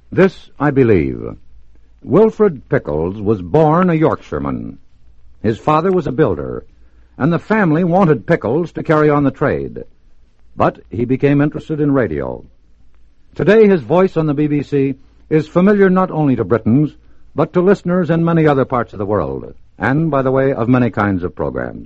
This I believe. Wilfred Pickles was born a Yorkshireman. His father was a builder, and the family wanted Pickles to carry on the trade. But he became interested in radio. Today his voice on the BBC is familiar not only to Britons, but to listeners in many other parts of the world, and, by the way, of many kinds of programs.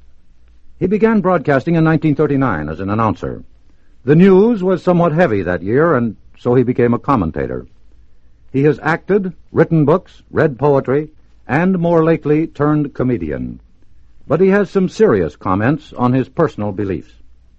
He began broadcasting in 1939 as an announcer. The news was somewhat heavy that year, and so he became a commentator. He has acted, written books, read poetry, and more lately turned comedian. But he has some serious comments on his personal beliefs.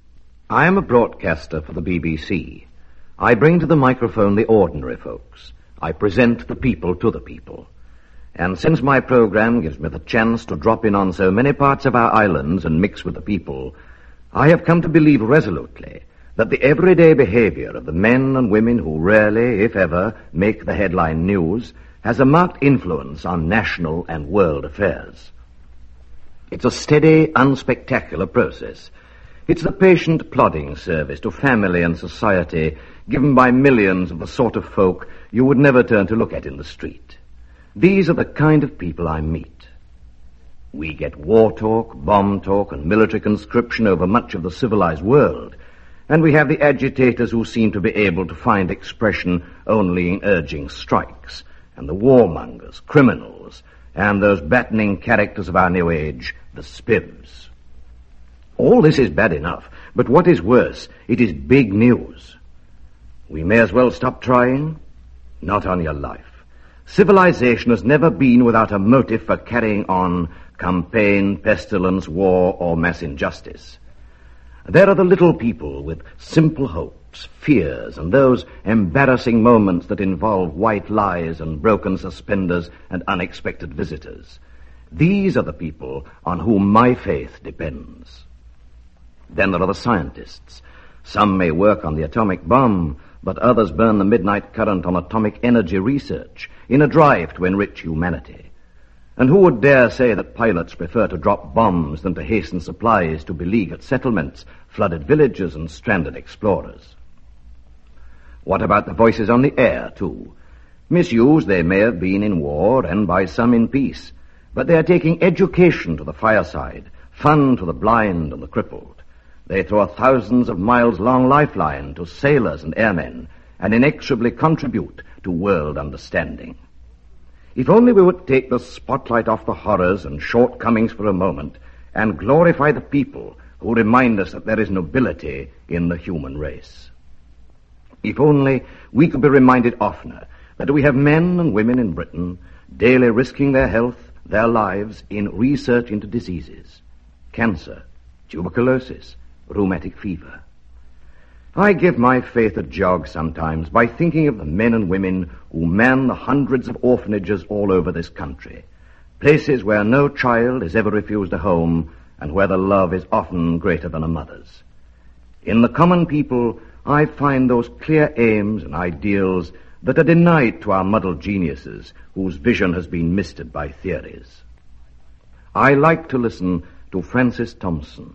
I am a broadcaster for the BBC. I bring to the microphone the ordinary folks. I present the people to the people. And since my program gives me the chance to drop in on so many parts of our islands and mix with the people, I have come to believe resolutely that the everyday behavior of the men and women who rarely, if ever, make the headline news has a marked influence on national and world affairs. It's a steady, unspectacular process. It's the patient plodding service to family and society given by millions of the sort of folk you would never turn to look at in the street. These are the kind of people I meet. We get war talk, bomb talk, and military conscription over much of the civilized world, and we have the agitators who seem to be able to find expression only in urging strikes, and the warmongers, criminals, and those battening characters of our new age, the spivs. All this is bad enough, but what is worse, it is big news. We may as well stop trying. Not on your life. Civilization has never been without a motive for carrying on campaign, pestilence, war, or mass injustice. There are the little people with simple hopes, fears, and those embarrassing moments that involve white lies and broken suspenders and unexpected visitors. These are the people on whom my faith depends. Then there are the scientists. Some may work on the atomic bomb, but others burn the midnight current on atomic energy research in a drive to enrich humanity. And who would dare say that pilots prefer to drop bombs than to hasten supplies to beleaguered settlements, flooded villages, and stranded explorers? What about the voices on the air, too? Misused they may have been in war and by some in peace, but they are taking education to the fireside, fun to the blind and the crippled. They throw a thousands of miles-long lifeline to sailors and airmen and inexorably contribute to world understanding. If only we would take the spotlight off the horrors and shortcomings for a moment and glorify the people who remind us that there is nobility in the human race. If only we could be reminded oftener that we have men and women in Britain daily risking their health, their lives in research into diseases, cancer, tuberculosis, rheumatic fever. I give my faith a jog sometimes by thinking of the men and women who man the hundreds of orphanages all over this country, places where no child is ever refused a home and where the love is often greater than a mother's. In the common people, I find those clear aims and ideals that are denied to our muddled geniuses whose vision has been misted by theories. I like to listen to Francis Thompson.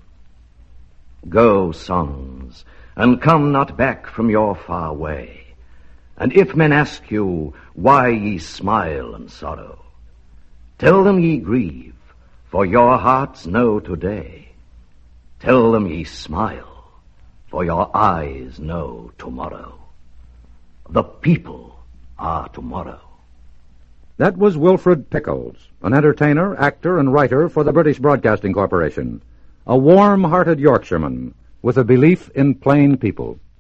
Go, songs, and come not back from your far way. And if men ask you, why ye smile and sorrow, tell them ye grieve, for your hearts know today. Tell them ye smile, for your eyes know tomorrow. The people are tomorrow. That was Wilfred Pickles, an entertainer, actor, and writer for the British Broadcasting Corporation. A warm-hearted Yorkshireman with a belief in plain people.